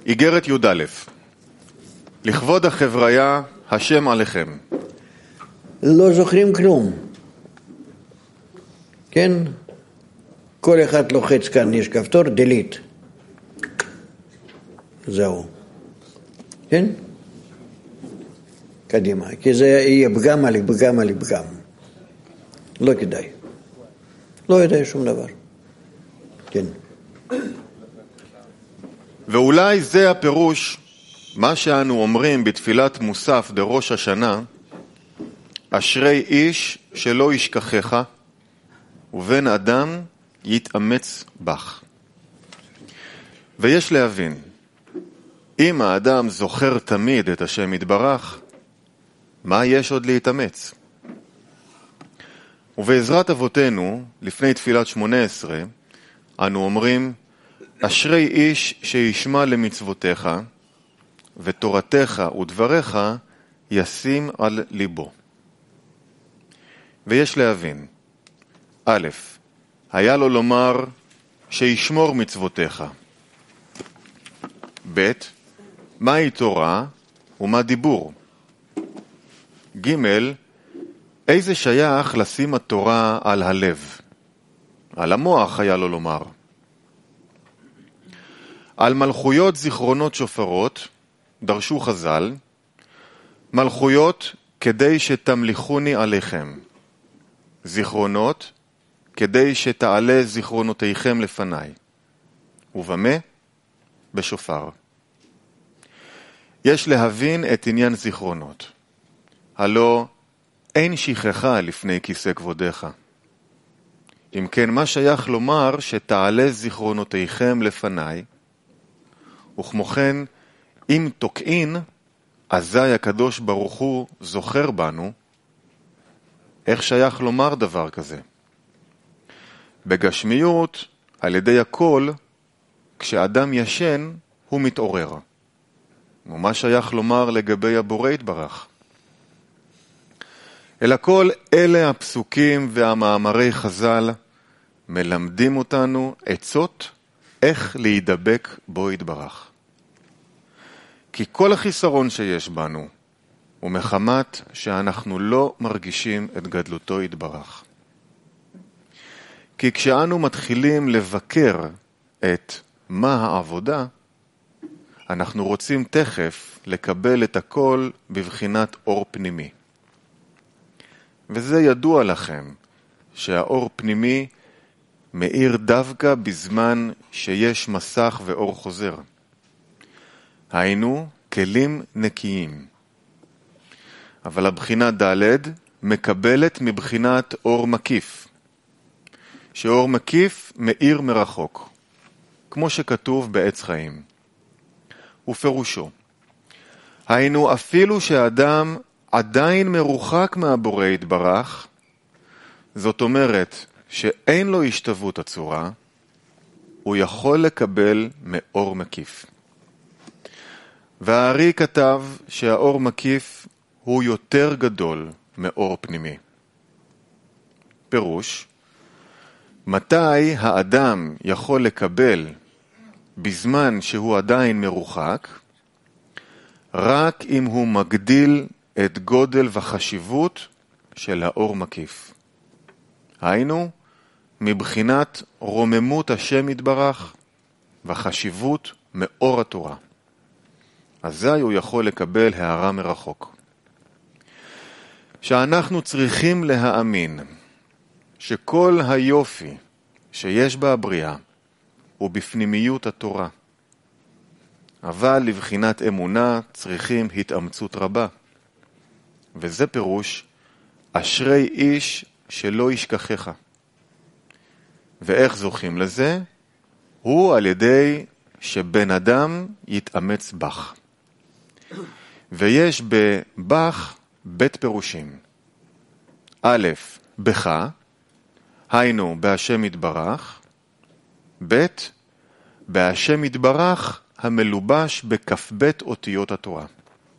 איגרת י"א. לכבוד החבריה, השם עליכם. לא זוכרים כלום. כן? כל אחד לוחץ כאן, יש כפתור, delete. זהו. כן? קדימה, כי זה יהיה פגם על פגם על פגם. לא כדאי. לא יודע שום דבר. כן. ואולי זה הפירוש, מה שאנו אומרים בתפילת מוסף דראש השנה, אשרי איש שלא ישכחך, ובן אדם יתאמץ בך. ויש להבין, אם האדם זוכר תמיד את השם יתברך, מה יש עוד להתאמץ? ובעזרת אבותינו, לפני תפילת 18, אנו אומרים, אשרי איש שישמע למצוותיך, ותורתך ודבריך ישים על ליבו. ויש להבין, א', היה לו לומר שישמור מצוותיך. ב', מהי תורה ומה דיבור? ג', איזה שייך לשים התורה על הלב? על המוח היה לו לומר. על מלכויות זיכרונות שופרות דרשו חז"ל, מלכויות כדי שתמליכוני עליכם, זיכרונות כדי שתעלה זיכרונותיכם לפניי, ובמה? בשופר. יש להבין את עניין זיכרונות. הלא אין שכחה לפני כיסא כבודך. אם כן, מה שייך לומר שתעלה זיכרונותיכם לפניי, וכמו כן, אם תוקעין, אזי הקדוש ברוך הוא זוכר בנו, איך שייך לומר דבר כזה? בגשמיות, על ידי הכל, כשאדם ישן, הוא מתעורר. ומה שייך לומר לגבי הבורא יתברך? אלא כל אלה הפסוקים והמאמרי חז"ל מלמדים אותנו עצות איך להידבק בו יתברך. כי כל החיסרון שיש בנו הוא מחמת שאנחנו לא מרגישים את גדלותו יתברך. כי כשאנו מתחילים לבקר את מה העבודה, אנחנו רוצים תכף לקבל את הכל בבחינת אור פנימי. וזה ידוע לכם, שהאור פנימי מאיר דווקא בזמן שיש מסך ואור חוזר. היינו כלים נקיים. אבל הבחינה ד' מקבלת מבחינת אור מקיף. שאור מקיף מאיר מרחוק, כמו שכתוב בעץ חיים. ופירושו, היינו אפילו שהאדם עדיין מרוחק מהבורא יתברך, זאת אומרת שאין לו השתוות הצורה, הוא יכול לקבל מאור מקיף. והארי כתב שהאור מקיף הוא יותר גדול מאור פנימי. פירוש, מתי האדם יכול לקבל בזמן שהוא עדיין מרוחק? רק אם הוא מגדיל את גודל וחשיבות של האור מקיף. היינו, מבחינת רוממות השם יתברך וחשיבות מאור התורה. אזי הוא יכול לקבל הערה מרחוק. שאנחנו צריכים להאמין שכל היופי שיש בבריאה הוא בפנימיות התורה. אבל לבחינת אמונה צריכים התאמצות רבה. וזה פירוש, אשרי איש שלא ישכחך. ואיך זוכים לזה? הוא על ידי שבן אדם יתאמץ בך. ויש בבך בית פירושים. א', בך, היינו בהשם יתברך. ב', בהשם יתברך המלובש בכ"ב אותיות התורה.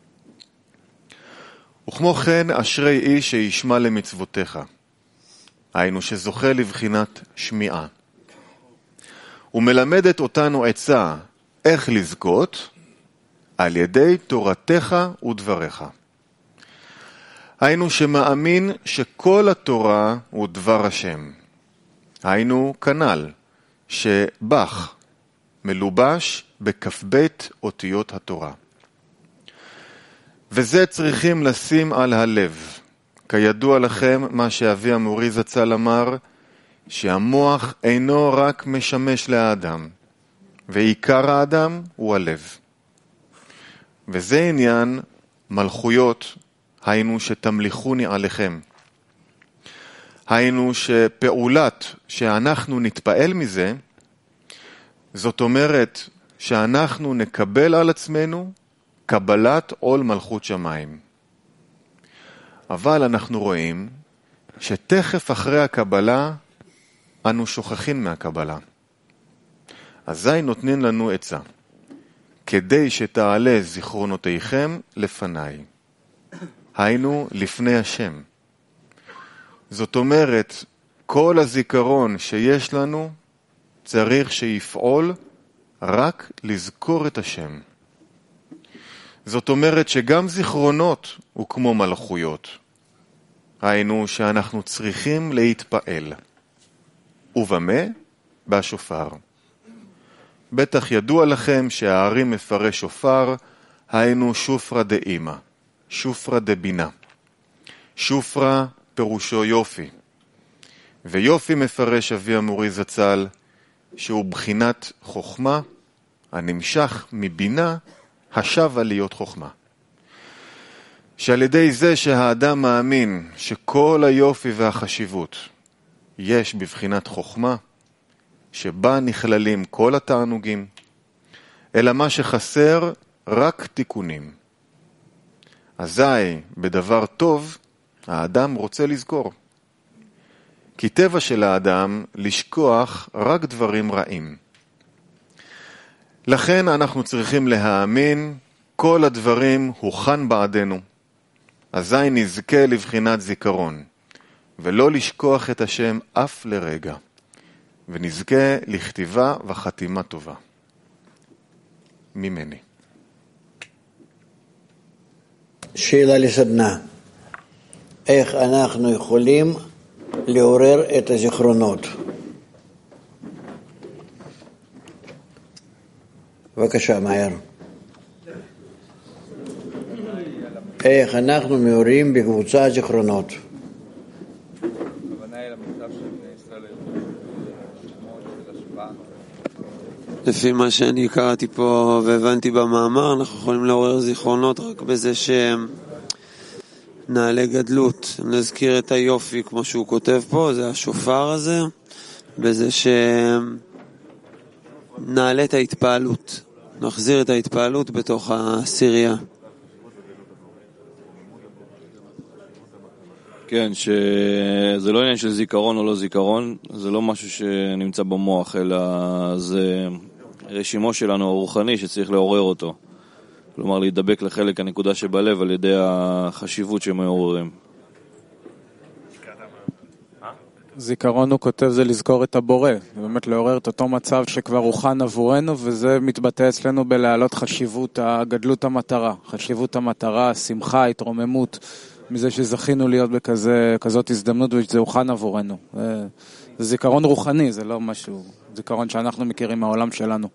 וכמו כן אשרי איש שישמע למצוותיך, היינו שזוכה לבחינת שמיעה. ומלמדת אותנו עצה איך לזכות על ידי תורתך ודבריך. היינו שמאמין שכל התורה הוא דבר השם. היינו כנ"ל, שבח מלובש בכ"ב אותיות התורה. וזה צריכים לשים על הלב. כידוע לכם מה שאבי המורי זצ"ל אמר, שהמוח אינו רק משמש לאדם, ועיקר האדם הוא הלב. וזה עניין מלכויות, היינו שתמליכוני עליכם. היינו שפעולת שאנחנו נתפעל מזה, זאת אומרת שאנחנו נקבל על עצמנו קבלת עול מלכות שמיים. אבל אנחנו רואים שתכף אחרי הקבלה אנו שוכחים מהקבלה. אזי נותנים לנו עצה, כדי שתעלה זיכרונותיכם לפניי. היינו לפני השם. זאת אומרת, כל הזיכרון שיש לנו צריך שיפעול רק לזכור את השם. זאת אומרת שגם זיכרונות הוא כמו מלכויות. היינו שאנחנו צריכים להתפעל. ובמה? בשופר. בטח ידוע לכם שהארי מפרש שופר, היינו שופרה דאימא, שופרה דבינה. שופרה פירושו יופי. ויופי מפרש אבי המורי זצ"ל, שהוא בחינת חוכמה, הנמשך מבינה, השבה להיות חוכמה. שעל ידי זה שהאדם מאמין שכל היופי והחשיבות יש בבחינת חוכמה, שבה נכללים כל התענוגים, אלא מה שחסר רק תיקונים. אזי בדבר טוב האדם רוצה לזכור. כי טבע של האדם לשכוח רק דברים רעים. לכן אנחנו צריכים להאמין כל הדברים הוכן בעדנו. אזי נזכה לבחינת זיכרון, ולא לשכוח את השם אף לרגע. ונזכה לכתיבה וחתימה טובה. ממני. שאלה לסדנה. איך אנחנו יכולים לעורר את הזיכרונות? בבקשה, מהר. איך אנחנו מעוררים בקבוצה זיכרונות? לפי מה שאני קראתי פה והבנתי במאמר, אנחנו יכולים לעורר זיכרונות רק בזה שנעלה גדלות, נזכיר את היופי כמו שהוא כותב פה, זה השופר הזה, בזה שנעלה את ההתפעלות, נחזיר את ההתפעלות בתוך הסירייה. כן, שזה לא עניין של זיכרון או לא זיכרון, זה לא משהו שנמצא במוח, אלא זה רשימו שלנו הרוחני שצריך לעורר אותו. כלומר, להידבק לחלק הנקודה שבלב על ידי החשיבות שמעוררים. זיכרון הוא כותב זה לזכור את הבורא, זה באמת לעורר את אותו מצב שכבר הוכן עבורנו, וזה מתבטא אצלנו בלהעלות חשיבות הגדלות המטרה, חשיבות המטרה, שמחה, התרוממות, מזה שזכינו להיות בכזאת הזדמנות ושזה הוכן עבורנו. זה זיכרון רוחני, זה לא משהו, זיכרון שאנחנו מכירים מהעולם שלנו.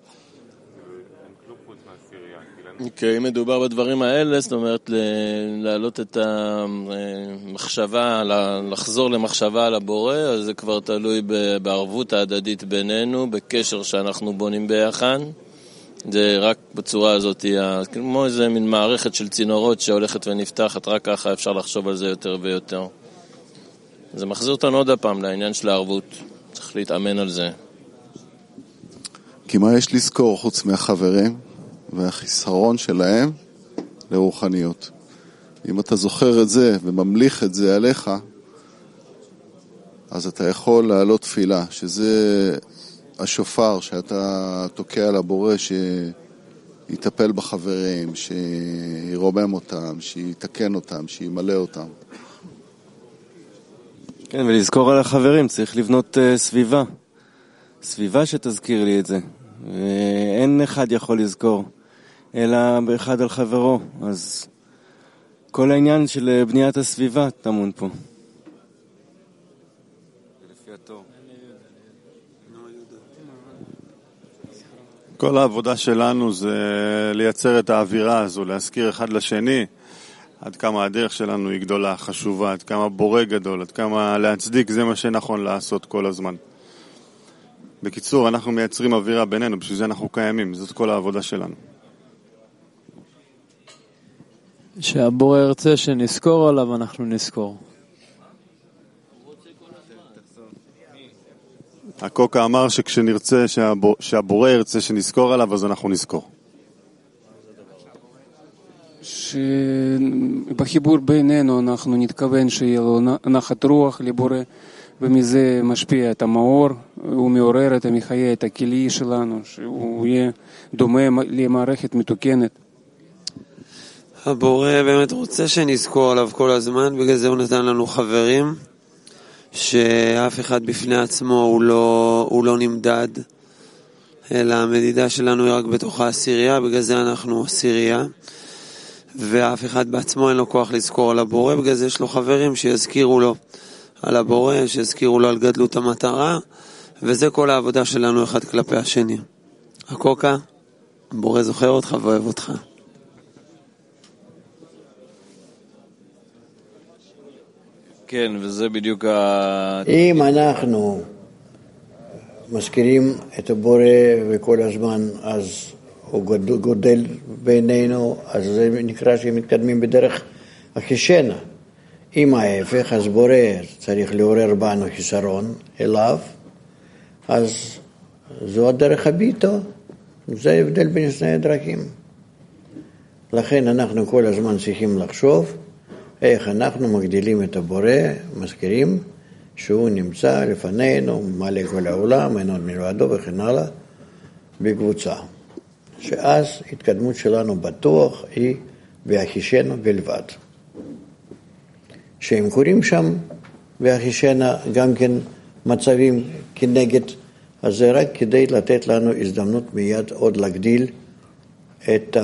אוקיי, אם מדובר בדברים האלה, זאת אומרת להעלות את המחשבה, לחזור למחשבה על הבורא, אז זה כבר תלוי בערבות ההדדית בינינו, בקשר שאנחנו בונים ביחד. זה רק בצורה הזאת, כמו איזה מין מערכת של צינורות שהולכת ונפתחת, רק ככה אפשר לחשוב על זה יותר ויותר. זה מחזיר אותנו עוד הפעם לעניין של הערבות, צריך להתאמן על זה. כי מה יש לזכור חוץ מהחברים והחיסרון שלהם לרוחניות? אם אתה זוכר את זה וממליך את זה עליך, אז אתה יכול לעלות תפילה, שזה השופר שאתה תוקע לבורא, שיטפל בחברים, שירומם אותם, שיתקן אותם, שימלא אותם. כן, ולזכור על החברים, צריך לבנות סביבה. סביבה שתזכיר לי את זה. אין אחד יכול לזכור. אלא אחד על חברו. אז כל העניין של בניית הסביבה טמון פה. כל העבודה שלנו זה לייצר את האווירה הזו, להזכיר אחד לשני עד כמה הדרך שלנו היא גדולה, חשובה, עד כמה בורא גדול, עד כמה להצדיק, זה מה שנכון לעשות כל הזמן. בקיצור, אנחנו מייצרים אווירה בינינו, בשביל זה אנחנו קיימים, זאת כל העבודה שלנו. שהבורא ירצה שנזכור עליו, אנחנו נזכור. הקוקה אמר שכשנרצה, שהבורא ירצה שנזכור עליו, אז אנחנו נזכור. שבחיבור בינינו אנחנו נתכוון שיהיה לו נחת רוח לבורא, ומזה משפיע את המאור, הוא מעורר את המחיה, את הכלי שלנו, שהוא יהיה דומה למערכת מתוקנת. הבורא באמת רוצה שנזכור עליו כל הזמן, בגלל זה הוא נתן לנו חברים, שאף אחד בפני עצמו הוא לא נמדד, אלא המדידה שלנו היא רק בתוך העשירייה, בגלל זה אנחנו עשירייה, ואף אחד בעצמו אין לו כוח לזכור על הבורא, בגלל זה יש לו חברים שיזכירו לו על הבורא, שיזכירו לו על גדלות המטרה, וזה כל העבודה שלנו אחד כלפי השני. הקוקה, הבורא זוכר אותך ואוהב אותך. כן, וזה בדיוק אם אנחנו מזכירים את הבורא וכל הזמן, אז הוא גודל בינינו, אז זה נקרא שמתקדמים בדרך החישנה. אם ההפך, אז בורא צריך לעורר בנו חיסרון אליו, אז זו הדרך הביטו, זה ההבדל בין שני הדרכים. לכן אנחנו כל הזמן צריכים לחשוב איך אנחנו מגדילים את הבורא, מזכירים שהוא נמצא לפנינו, מלא כל העולם, אין עוד מלבדו וכן הלאה, בקבוצה. שאז התקדמות שלנו בטוח היא בהחישנה בלבד. שהם קוראים שם בהחישנה גם כן מצבים כנגד, אז זה רק כדי לתת לנו הזדמנות מיד עוד להגדיל את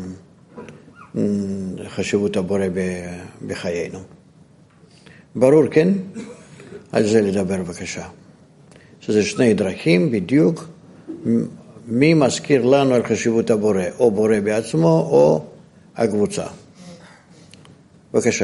חשיבות הבורא בחיינו. ברור, כן? על זה לדבר בבקשה. שזה שני דרכים בדיוק, מי מזכיר לנו על חשיבות הבורא, או בורא בעצמו או הקבוצה. בבקשה.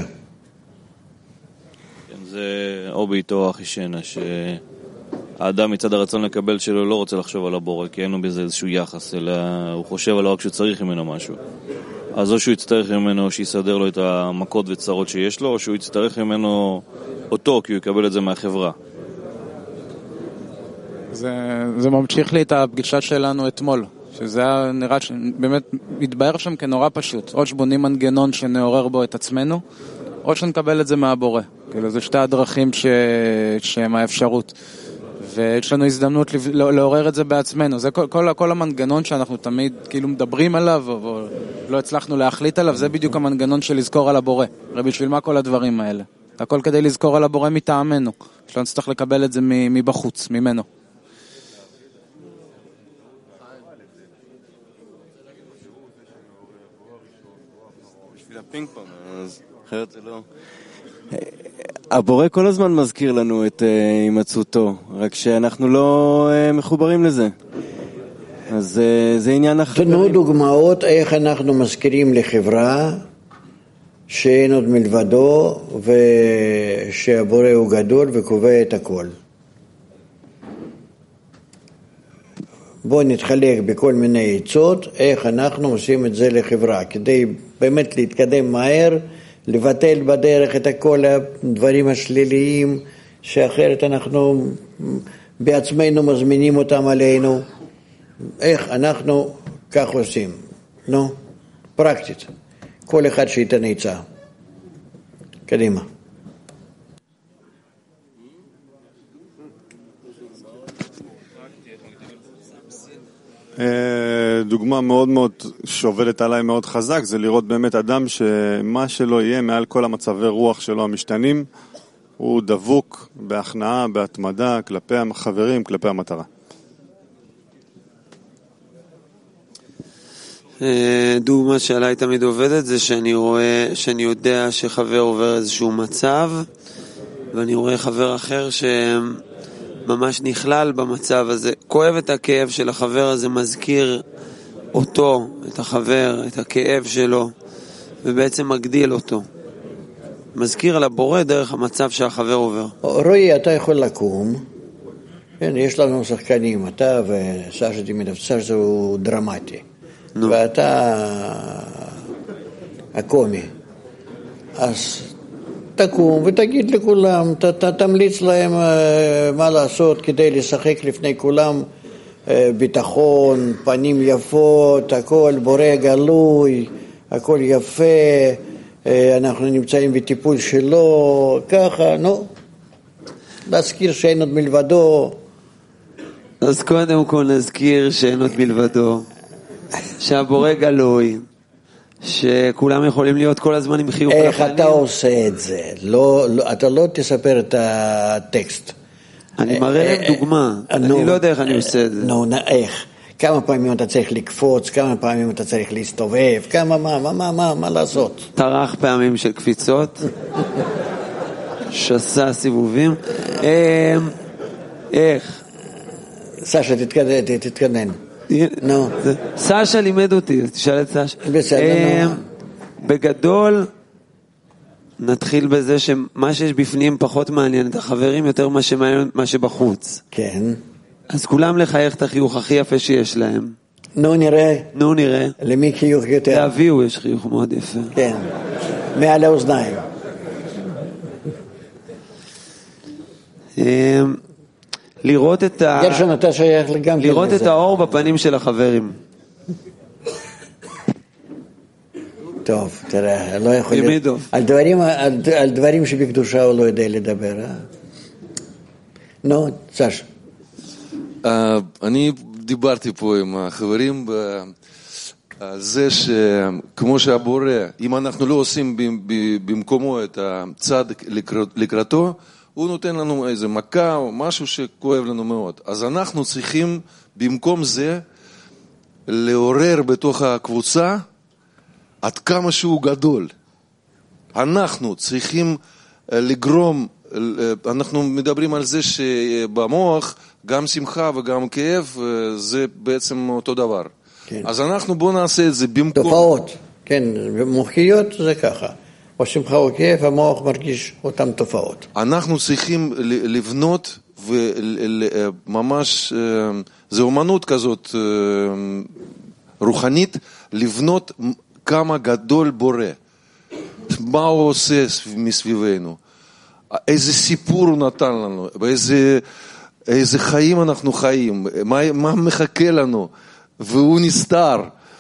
זה או בעיתו או החישנה, שהאדם מצד הרצון לקבל שלו לא רוצה לחשוב על הבורא, כי אין לו בזה איזשהו יחס, אלא הוא חושב עליו רק שהוא צריך ממנו משהו. אז או שהוא יצטרך ממנו שיסדר לו את המכות וצרות שיש לו, או שהוא יצטרך ממנו אותו, כי הוא יקבל את זה מהחברה. זה ממשיך לי את הפגישה שלנו אתמול, שזה היה נראה שבאמת מתבהר שם כנורא פשוט. או שבונים מנגנון שנעורר בו את עצמנו, או שנקבל את זה מהבורא. כאילו זה שתי הדרכים שהם האפשרות. ויש לנו הזדמנות לעורר את זה בעצמנו. זה כל המנגנון שאנחנו תמיד כאילו מדברים עליו, או לא הצלחנו להחליט עליו, זה בדיוק המנגנון של לזכור על הבורא. הרי בשביל מה כל הדברים האלה? הכל כדי לזכור על הבורא מטעמנו. שלא נצטרך לקבל את זה מבחוץ, ממנו. בשביל הפינג פונג, אז אחרת זה לא... הבורא כל הזמן מזכיר לנו את הימצאותו, רק שאנחנו לא מחוברים לזה. אז זה עניין אחר. תנו דוגמאות איך אנחנו מזכירים לחברה שאין עוד מלבדו ושהבורא הוא גדול וקובע את הכל. בואו נתחלק בכל מיני עצות איך אנחנו עושים את זה לחברה, כדי באמת להתקדם מהר, לבטל בדרך את כל הדברים השליליים, שאחרת אנחנו בעצמנו מזמינים אותם עלינו. איך אנחנו כך עושים? נו, פרקטית. כל אחד שייתן עצה. קדימה. דוגמה מאוד מאוד שעובדת עליי מאוד חזק, זה לראות באמת אדם שמה שלא יהיה מעל כל המצבי רוח שלו המשתנים, הוא דבוק בהכנעה, בהתמדה, כלפי החברים, כלפי המטרה. דוגמה שעליי תמיד עובדת זה שאני יודע שחבר עובר איזשהו מצב ואני רואה חבר אחר שממש נכלל במצב הזה, כואב את הכאב של החבר הזה, מזכיר אותו, את החבר, את הכאב שלו, ובעצם מגדיל אותו, מזכיר על הבורא דרך המצב שהחבר עובר. רועי, אתה יכול לקום, כן, יש לנו שחקנים, אתה וסשה דימידוב, סשה הוא דרמטי, ואתה הקומי, אז תקום ותגיד לכולם, תמליץ להם מה לעשות כדי לשחק לפני כולם, ביטחון, פנים יפות, הכל בורא גלוי, הכל יפה, אנחנו נמצאים בטיפול שלו, ככה, נו, להזכיר שאין עוד מלבדו. אז קודם כל נזכיר שאין עוד מלבדו, שהבורא גלוי, שכולם יכולים להיות כל הזמן עם חיוך לפנים. איך אתה עושה את זה? אתה לא תספר את הטקסט. אני מראה להם דוגמה, אני לא יודע איך אני עושה את זה. נו, איך? כמה פעמים אתה צריך לקפוץ, כמה פעמים אתה צריך להסתובב, מה לעשות? טרח פעמים של קפיצות, שסה סיבובים. איך? סשה, תתקדן. נו. סשה לימד אותי, תשאל את סשה. בסדר, נו. בגדול, נתחיל בזה שמה שיש בפנים פחות מעניין את החברים יותר מה שבחוץ. כן. אז כולם לחייך את החיוך הכי יפה שיש להם. נו נראה. נו נראה. למי חיוך יותר? לאביהו יש חיוך מאוד יפה. כן. מעל האוזניים. לראות את גרשון, אתה שייך גם לראות את האור בפנים של החברים. טוב, תראה, לא יכול להיות. על דברים שבקדושה הוא לא יודע לדבר. נו, סש. אני דיברתי פה עם החברים על זה שכמו שהבורא, אם אנחנו לא עושים במקומו את הצד לקראתו, הוא נותן לנו איזה מכה או משהו שכואב לנו מאוד. אז אנחנו צריכים במקום זה לעורר בתוך הקבוצה עד כמה שהוא גדול. אנחנו צריכים לגרום, אנחנו מדברים על זה שבמוח גם שמחה וגם כאב זה בעצם אותו דבר. כן. אז אנחנו בוא נעשה את זה במקום... תופעות, כן, מוחיות זה ככה. או שמחה או כאב, המוח מרגיש אותם תופעות. אנחנו צריכים לבנות וממש, זו אומנות כזאת רוחנית, לבנות כמה גדול בורא. מה הוא עושה מסביבנו? איזה סיפור הוא נתן לנו? איזה חיים אנחנו חיים? מה מחכה לנו? והוא נסתר.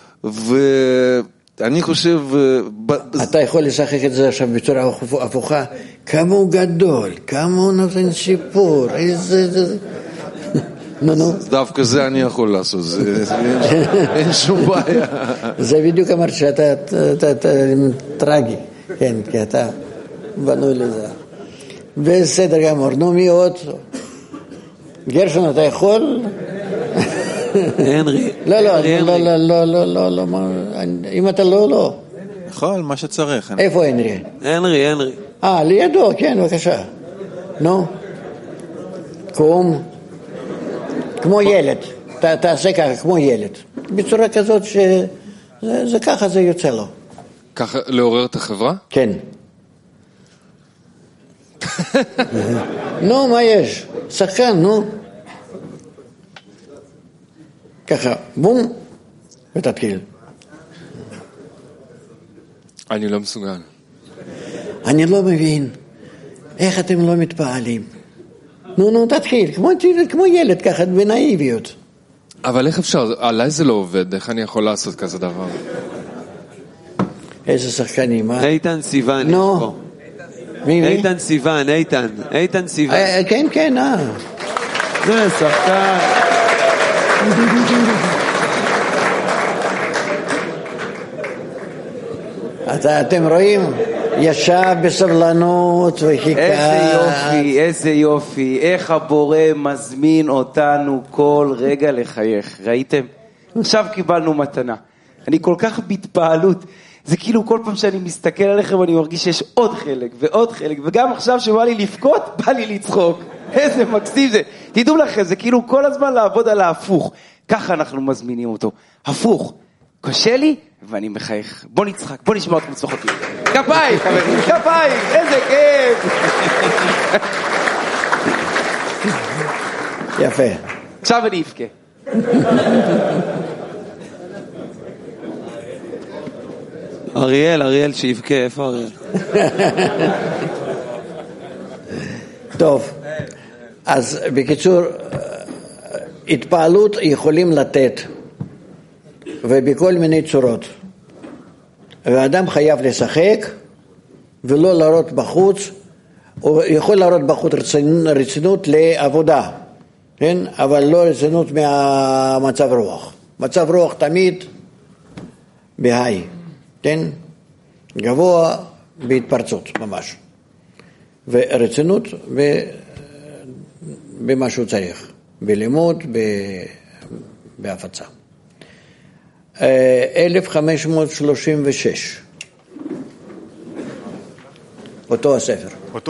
ואני חושב... אתה יכול לשחק את זה עכשיו בצורה הפוכה. כמה הוא גדול, כמה הוא נותן סיפור, איזה... נו. דווקא זה אני יכול לעשות, אין שום בעיה. זה בדיוק אמרת שאתה טרגי, כן, כי אתה בנוי לזה. בסדר גמור, נו מי עוד? גרשון, אתה יכול? הנרי. לא, אם אתה לא. יכול, מה שצריך. איפה הנרי? הנרי. לידו, כן, בבקשה. נו. קום. כמו ילד. תעשה ככה, כמו ילד. בצורה כזאת שזה ככה זה יוצא לו. ככה לעורר את החברה? כן. נו, מה יש? שחקן, נו. ככה, בום, ותתחיל. אני לא מסוגל. אני לא מבין. איך אתם לא מתפעלים? נו, תתחיל, כמו ילד, ככה, בנאיביות. אבל איך אפשר? עליי זה לא עובד, איך אני יכול לעשות כזה דבר? איזה שחקנים, מה? איתן סיוון. נו. מי? איתן סיוון. כן, זה שחקן. אתם רואים? ישב בסבלנות וחיכה. איזה יופי, איך הבורא מזמין אותנו כל רגע לחייך, ראיתם? עכשיו קיבלנו מתנה. אני כל כך בהתפעלות. זה כאילו כל פעם שאני מסתכל עליכם, אני מרגיש שיש עוד חלק ועוד חלק, וגם עכשיו שבא לי לבכות, בא לי לצחוק. איזה מקסים זה. תדעו לכם, זה כאילו כל הזמן לעבוד על ההפוך. ככה אנחנו מזמינים אותו. הפוך. קשה לי, ואני מחייך. בוא נצחק, בוא נשמע אתכם צחוקים. כפיים, חברים, כפיים, איזה כיף. יפה. עכשיו אני אבכה. אריאל שיבכה, איפה אריאל? טוב, אז בקיצור, התפעלות יכולים לתת, ובכל מיני צורות. והאדם חייב לשחק, ולא להראות בחוץ, הוא יכול להראות בחוץ רצינות לעבודה, כן? אבל לא רצינות מהמצב רוח. מצב רוח תמיד בהיי, כן? גבוה בהתפרצות ממש. ורצינות במה שהוא צריך, בלימוד, בהפצה. 1536, אותו הספר.